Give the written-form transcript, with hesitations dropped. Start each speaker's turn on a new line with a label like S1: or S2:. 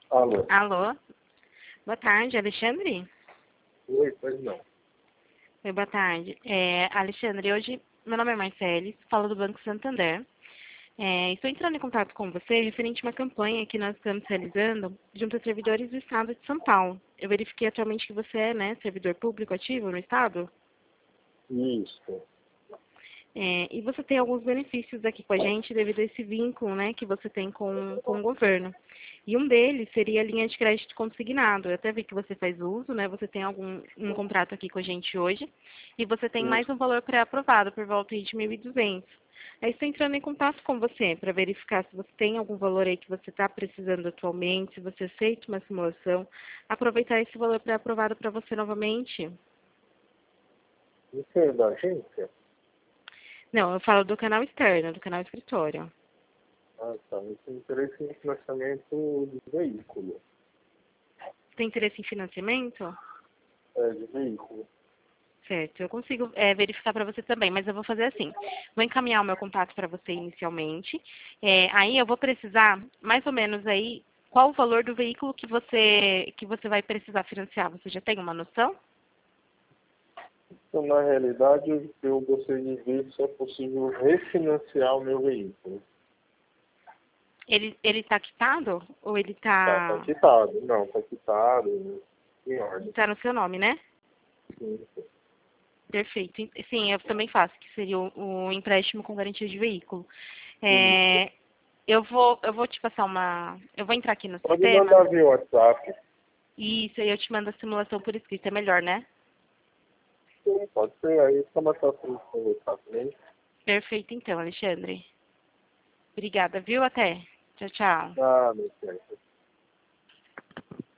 S1: Alô?
S2: Alô? Boa tarde, Alexandre?
S1: Oi, pois não.
S2: Oi, boa tarde. Alexandre, hoje meu nome é Marceles, falo do Banco Santander. Estou entrando em contato com você referente a uma campanha que nós estamos realizando junto a servidores do Estado de São Paulo. Eu verifiquei atualmente que você é, né, servidor público ativo no Estado.
S1: Isso.
S2: E você tem alguns benefícios aqui com a gente devido a esse vínculo, né, que você tem com o governo. E um deles seria a linha de crédito consignado. Eu até vi que você faz uso, né? Você tem um contrato aqui com a gente hoje. E você tem mais
S1: Isso.
S2: um valor pré-aprovado por volta aí de 1.200. Aí estou entrando em contato com você para verificar se você tem algum valor aí que você está precisando atualmente, se você aceita uma simulação, aproveitar esse valor pré-aprovado para você novamente.
S1: Isso é da agência?
S2: Não, eu falo do canal externo, do canal escritório.
S1: Ah, tá. Eu tenho interesse no financiamento de veículo.
S2: Tem interesse em financiamento?
S1: De veículo.
S2: Certo, eu consigo verificar para você também, mas eu vou fazer assim. Vou encaminhar o meu contato para você inicialmente. Aí eu vou precisar, mais ou menos aí, qual o valor do veículo que você vai precisar financiar? Você já tem uma noção?
S1: Então, na realidade, eu gostaria de ver se é possível refinanciar o meu veículo.
S2: Ele está quitado ou ele
S1: Tá
S2: está
S1: quitado. Não, tá quitado. Em ordem.
S2: no seu nome, né?
S1: Sim.
S2: Perfeito. Sim, eu também faço, que seria o empréstimo com garantia de veículo.
S1: Isso.
S2: É, eu vou te passar eu vou entrar aqui no
S1: Pode
S2: sistema.
S1: mandar via WhatsApp.
S2: Isso, aí eu te mando a simulação por escrito, é melhor, né?
S1: Sim, pode ser. Aí fica mais fácil de conversar também.
S2: Perfeito, então, Alexandre. Obrigada, viu? Até. Tchau, tchau.
S1: Ah, meu Deus.